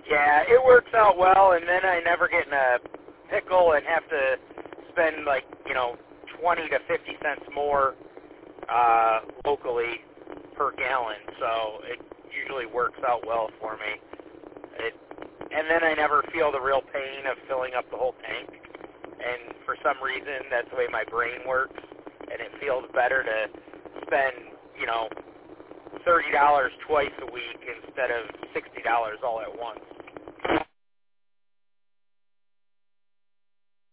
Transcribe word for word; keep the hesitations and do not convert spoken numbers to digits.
Yeah, it works out well, and then I never get in a pickle and have to spend like, you know, twenty to fifty cents more uh, locally per gallon, so it usually works out well for me. It, and then I never feel the real pain of filling up the whole tank, and for some reason, that's the way my brain works, and it feels better to spend, you know, thirty dollars twice a week instead of sixty dollars all at once.